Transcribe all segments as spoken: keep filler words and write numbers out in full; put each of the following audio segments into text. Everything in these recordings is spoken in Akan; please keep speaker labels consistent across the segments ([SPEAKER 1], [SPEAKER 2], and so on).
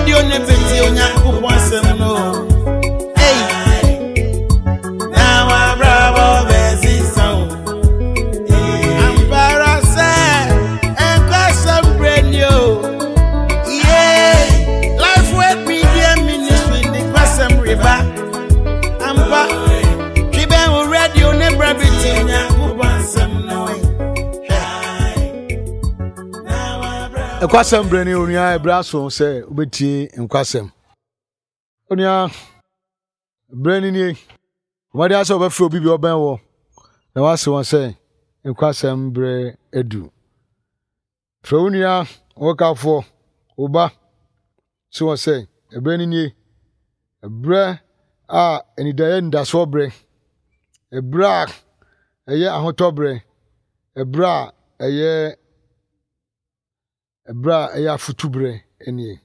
[SPEAKER 1] radio ne beti onyankopon sem no. Hey, now I bravo besi sound. I'm parasite and got some brand new. Yeah, life with media ministry the person river. I'm back. Keep on radio ne beti onyankopon sem no.
[SPEAKER 2] Ekwasem brani onia ebraso se obeti enkwasem onia brani ni wadi ase obefro obi bi oben wo na wase won se enkwasem bre edu fronia wokafo oba so won se ebrani ni ebre a enidaye ndaso bre ebra eye ahotobre ebra eye Ebra eya futubre eni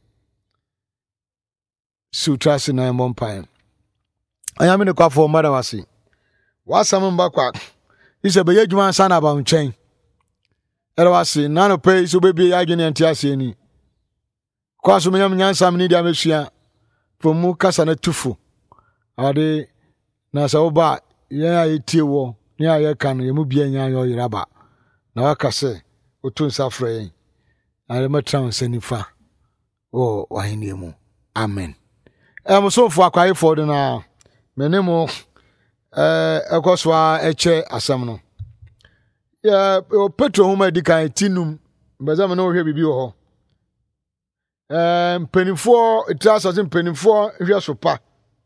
[SPEAKER 2] sutrasi na mbompan ayame ne kwafo mara wasi wasam mba kwa ise be yedwuma sana ba nchen era wasi nano pe so bebi ya adwene antiase eni kwaso menyam nyansam ni dia mesua pomu kasa na tufu ade na sa oba ye ayetie wo ni aye kan ye mu bia nya yo yiraba na wakase otun safre ale matran senifa o wahini mu amen em so fo akwai for de na menemo eh ekoswa eche asam no ya petro homa dikan tinum bezam na ohwe bibi ho eh penifo itraso penifo hwe sopa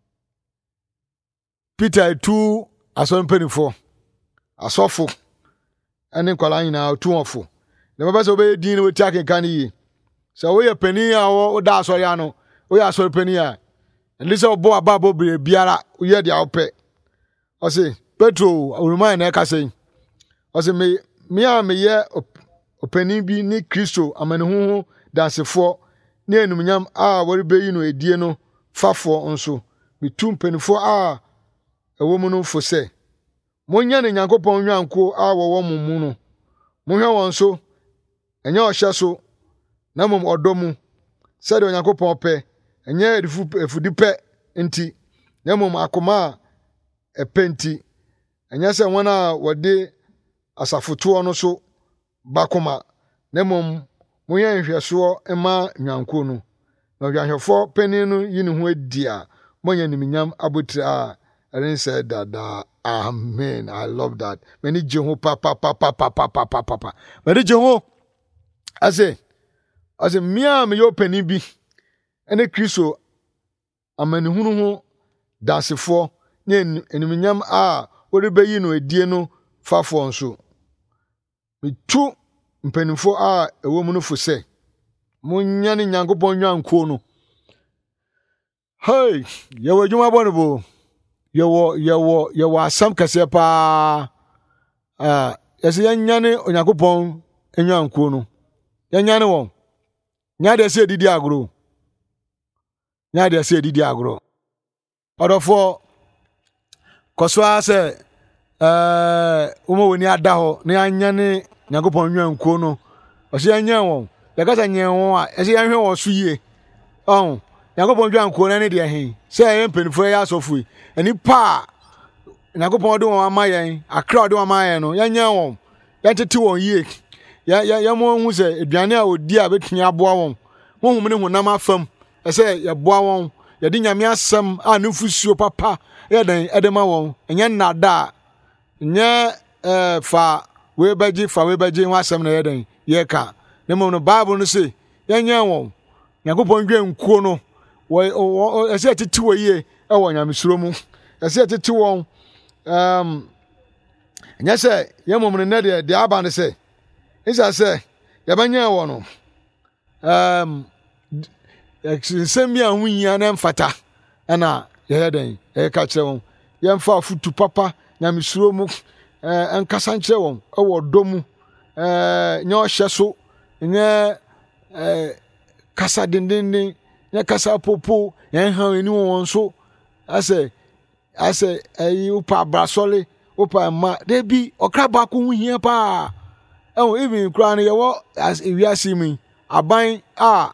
[SPEAKER 2] Peter tu aso penifo asofo ene kwala nyina tu ofo the purpose of being dealing with taking can ye. So we a penny or that's why I know we are so penny. And this old boy babo be biara, we had the outpay. I say, Petro, I remind Eka saying, I say, me, me, I may ye a penny be ni Christo, a man who that's a four near Numiam, ah, what be you know a dear no, far for also. Be two penny four ah, a woman for say. Monyan and Yankopon Yanko, our woman muno. Monya won so. Enye ohye so na mom odomu sede onyankopon pe enye edifu efudipe nti na mom akoma epenti enye se wona wode asafoto no so bakoma na mom moye nhweso ema nyanko no na hwahwefo pani no yini ho adia monya niminyam abotira eren dada amen. I love that many jeho papa papa papa papa papa many jeho I say, I say, Mia me yo penny bi, and a Christo, a man who dance for, nen, and minyam ah, what be you know a dear no, far for so. Me two penny for ah, a woman for say, Munyan and Yanko Bonyan Kono. Hey, you were you abominable. You were, you were, you were some casepa. Ah, as a young yanny on Yakopon and Yan Kono. Yanyane won nya de se didi agro nya de se didi agro odofo koswa se eh umo woni ada ho na anyane nyagopon nwanko no o se anya won ya kasa nyen won a e se yanhwe wo so yie oh nyagopon nwanko na ne de hen se yen penifo ya asofu eni pa nyagopon de won amayen akra de won amayen no yanya won ya tete won yie ya ya ya mo hu se eduane a odi a betun aboa won mo hu me ne honam afam e se ya boa won ya di nyame asem a ne fusuo papa ya den edema won enye nada nye eh fa we baji fa we baji ho asem na ya den ye ka ne mo no bible no se ya nya won yakopon dwe nkuo no wo e se titi wo ye e wo nyame suro mu e se titi won um nya se ye mo ne de de aba ne se isa se yabanya wo no um semia hunya na mfata ana ye den e ka kire won ye mfa futu papa nyamesuro mu eh enkasa nkire won e wo domu eh nya ohye so nya eh kasa dindindin nya kasa popo ye han eni won so ase ase ayi upa brasole upa ma debi okra ba ko huhia pa. Oh, even crying, you as if you are seeing me. A buying ah,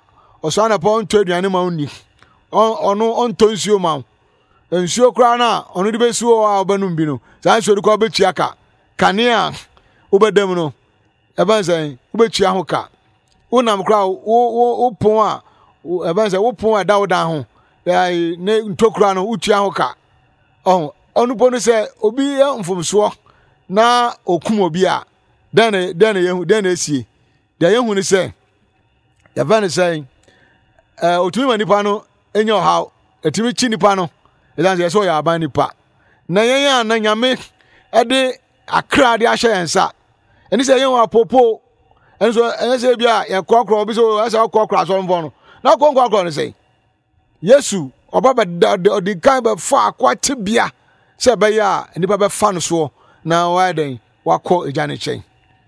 [SPEAKER 2] oso na pa on to aduane ma onni on ono on to nsuo ma nsuo kra na ono de besuo a obanum bi no sa nsuo de ko betua ka kanea obedam no eba nsan obetua ho ka wonam kra wo wo pon a eba nsan wo pon a dawoda ho ne ntokura no utua ho ka oh onu ponu se obi mfomso na okum obi a den den yehu den esie de yehu ni se ya van say eh otumi manipa no enyo haw etimi chi nipa no edan se so ya aban nipa na yen ya na nyame e de akra de ahye yensa eni se yen apopo enso ense bia ye kokro obi so asa kokro aso mfo no na kokro no say Yesu obaba de kan be fa akwate bia se be ya nipa be fa no so na wa den wakọ ejane chen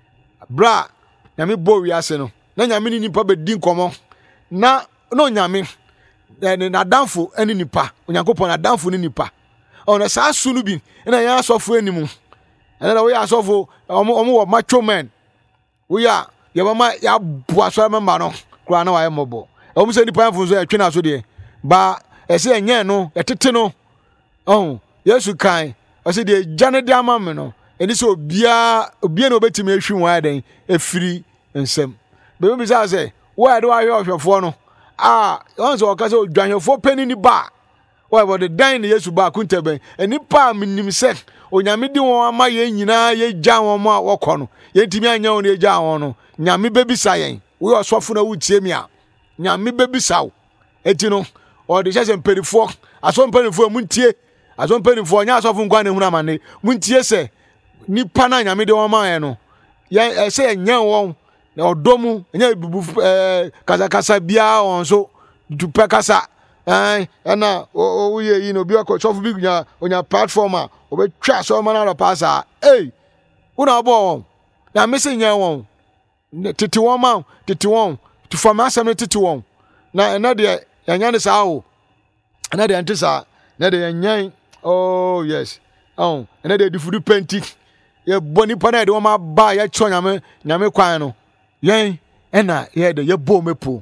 [SPEAKER 2] bra nyame bo wiase no na nyame ni nipa be din komo na no nyame na danfo ani nipa onyankopon na danfo ni nipa ona sa asu no bi na ya asofo animu na we asofo omo omo wo macho man we ya ye mama ya bu aso mama no kura na wa ye mobo omo se nipa mfo so etwe na so de ba ese enye no etete no oh Yesu kan o se de jane de amame no eni so obia obia na obetimi ahwi won adan efiri nsem be be say say why do I ohwefo no ah once o ka say odwanhefo pani ni ba why but the dan na Yesu ba kunteben eni pa minim se onyame di won ama ye nyina ye gya won ma wokọ no ye ntimi anya won ye gya won no nyame bebisa yen we osofo na wutie mi a nyame bebisa wo eti no o de sese mperifo aso mperifo muntie aso mperifo nya asofo nkwa ne huna mane muntie se nipa na nyame de won ma yen no ye se enya won na odomu enya bubu eh kasa kasa bia won so dupe kasa eh na o ye yi no bi ko sofo bi nya onya platform a obetwa so ma na pasa eh una bo na me se nya won titi won ma titi won to form asem titi won na na de yanya ne sa o na de antisa na de yanyan oh yes oh na de difudu penti ye boni pana de won ma ba ye cho nyame nyame kwan no yen ena ye de ye bo mepo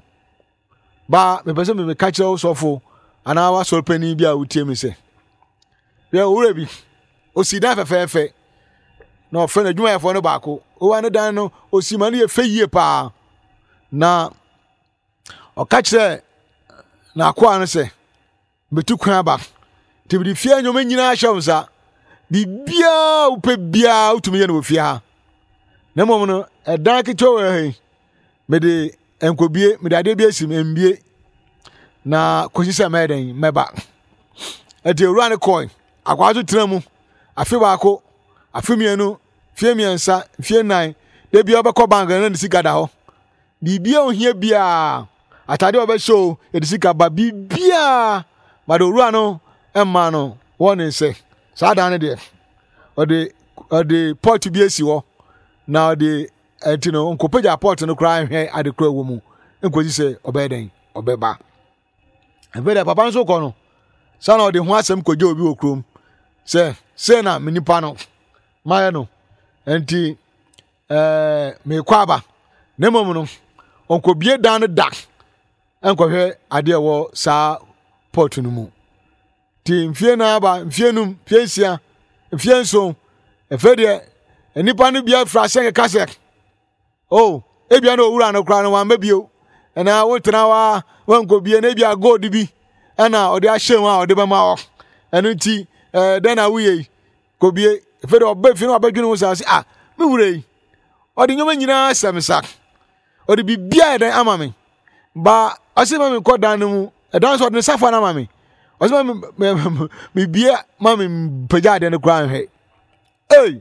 [SPEAKER 2] ba me pese me ka kire sofo ana wa so pani bi a utie mi se ye owura bi osida fefefe no fe na dwuma ye fo no ba ko o wa ne dan no osima ne ye fe yie pa na o ka kire na akwa no se betu kwan ba tibidi fie nyoma nyina hyamsa bibia upe bia utumi ye no fie ha na mom no edan kito we he me de enkobie me de ade bi asim embie na kosisa meden meba ete ewura ne coin akwa so tena mu afi ba ko afi mienu fie miensa fie nine de bia obekọ bank na ne sika da ho bibia ohia bia atade obe show edisika ba bibia ma do ru ano emma no won say sa da ne de o de o de port bi esi wo na o de etino onkopeja port no kra hwe ade kra wo mu enkozi say obeden obeba ebeda papa nso ko no sa na o de ho asem koje obi okrom say say na minipa no maye no enti eh me kwaba na mom no onkobie dan no da enkohwe ade wo sa port no mu ti mfie na ba mfie num mfie sia mfie nso efede enipa no bia fra sen kase oh ebia na owura no kra no wa mabio na wotena wa wankobie na bia gold bi na ode ahyen wa ode bema wo enu ti eh den na wuye kobie efede oba fi no abadwene wo sa ah me wurei ode nyoma nyina samsak ode bibia den amame ba asema me kodan no mu edan so ode safa na amame asema me me bia mame peja de no kran he eh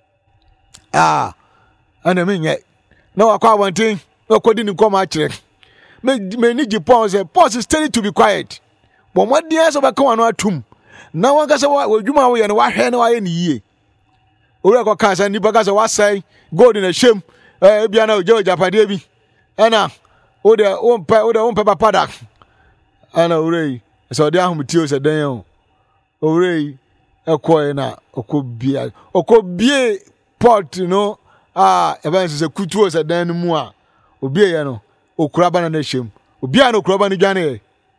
[SPEAKER 2] ah ana me nye na wakwa abontin na kodi ni koma akire me me ni Japan say pause steady to be quiet but what dey so ba kan no atum na wanka say wadwuma wo ye no wa hwe na wa ye ni yie owura ko kan say ni ba ka say wa sai gold na shem eh bia na ojo japade bi ana o de o mpa o de o mpa papada ana owura so de ahumti o se dan yo owura ekoy na okobia okobie port no ah evans se kutu o se dan mu a obie ye no okura bana na hwem Obia no kroba ni dwane.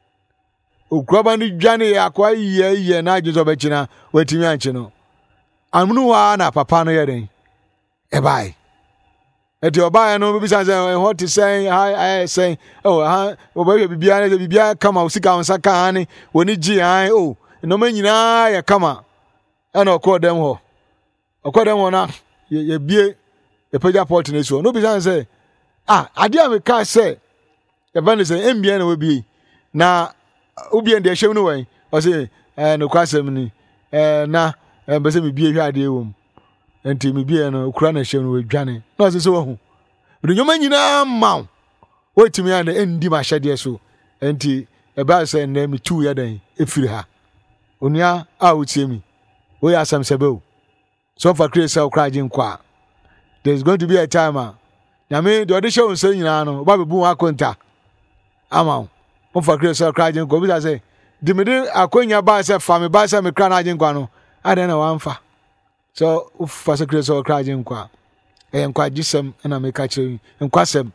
[SPEAKER 2] O kroba ni dwane akwa ye ye na agye so bekina watimi anche no. Amunu wa na papa no ye den. E bai. Eti oba no bi san say what is saying I I say oh ha oba bibia na bibia kama usika onsa ka ani woni gi an oh no ma nyina ya kama ana okọ dem ho okọ dem ho na ye bie e peja port na so no bi san say ah ade am ka say e ban say embia na we bie na obi en de hwem no wen o say eh no kwasem ni eh na e be say me bie hwa ade wom enti me bie no kura na hwem no we dwane na so so hu bi nyoma nyina maw wetimi ande endi ma hyade so enti e ba say na me tu ya dan efiri ha onia a utie mi we asam sebe so for create crowding kwa there's going to be a time na me the audition so nyina no ba be bu akonta ama o for create crowding kwa bi say di me de akonya ba say fa me ba say me kra na agin kwa no ade na wanfa so for create crowding kwa e nkwa gisem na me ka chiri nkwa sem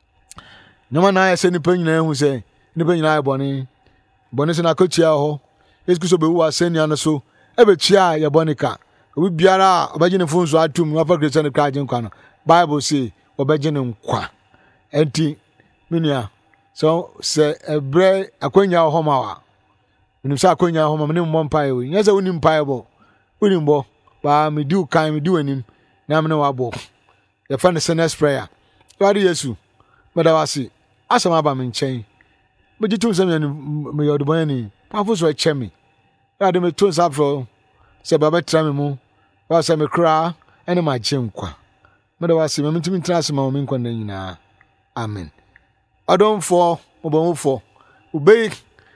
[SPEAKER 2] nyoma na ya se ni panyina hu say ni panyina ya boni boni se na kochia ho eskuso be wo asenia no so ebetua ye bonika obi biara obaje ne funso atum wa fa Christian kraje nkwa no Bible say obaje ne nkwa enti minia so se ebre akonya ho mawa minim sa akonya ho ma minim mo mpae we nyese wonim mpae bo wonim bo ba me du kan me du anim na me ne wa bo ye fa ne sinner's prayer wadi Yesu medawasi asama ba me nchen bejitum se me me yodbo ni pafo so echemi ade me tun safro se baba tra me mu wa se me kra ene ma chenkwa medawasi me ntimi trase ma me nkwa na nyina amen adon fo obon fo ubei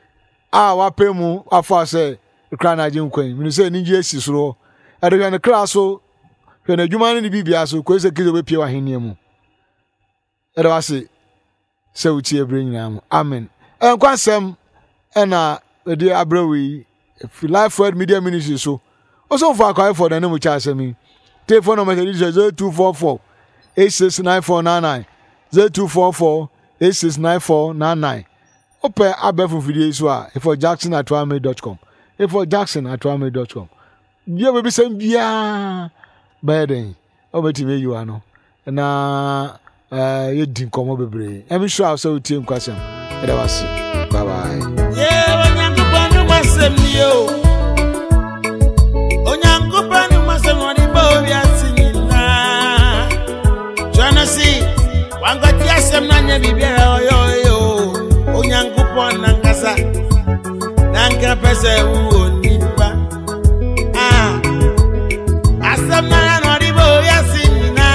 [SPEAKER 2] a wa pemu afa se kra na agyenkwa mi se ni je esi soro ade hwe ne kra so hwe na adwuma ne bibia so ko se kizo be pie wa henia mu ade wase se uti ebre nyina mu amen enkwa sem ena ede abrawi Life Word Media Ministry so also for akwa for the name cha asemi telephone number is zero two four four eight six nine four nine nine zero two four four eight six nine four nine nine open abefu video so a for jackson at wame dot com if for jackson at wame dot com bia we be sem bia baden obeti me you ano na eh ye din komo bebre em sure so tie nkwasem e da wase bye bye
[SPEAKER 1] yeah onyankopanu masem yo onyankopanu masem oni ba obi asinyina janasi wangati asem na nya bibia oyo yo onyankopon nangasa nanka pese wo nipa ah asem na no di ba obi asinyina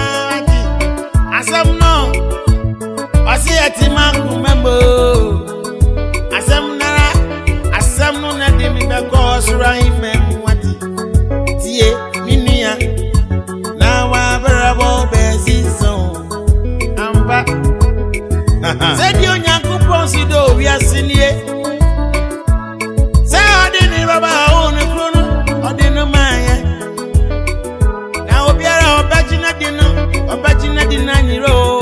[SPEAKER 1] asem no asi atima kumembo asem na asem no na de mi be ko sura himem wati tie minia na wa berabo bezizo amba said you nyankopon si do wi asinie say odini baba onu krono odini maya na obiara obagina dino obagina dinanyiro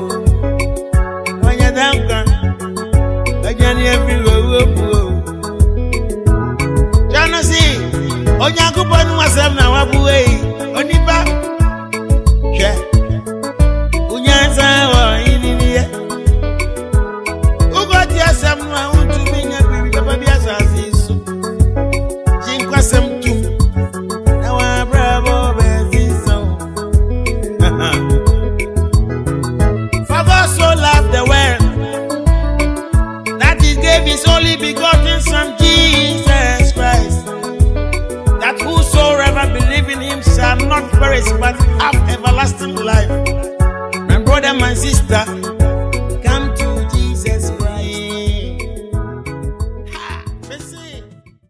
[SPEAKER 1] wanya danka ajani everywhere janasi onyankopon wasem na wabuwe onipa hwe unyanza wa ininie ugoti asem no untu binya bibi baba bia sasiso jinkwasem tum na wa bravo beziso For God so loved the world that he gave his only begotten son Jesus Christ, that whosoever believe in him shall not perish but have everlasting life. My brother, my sister,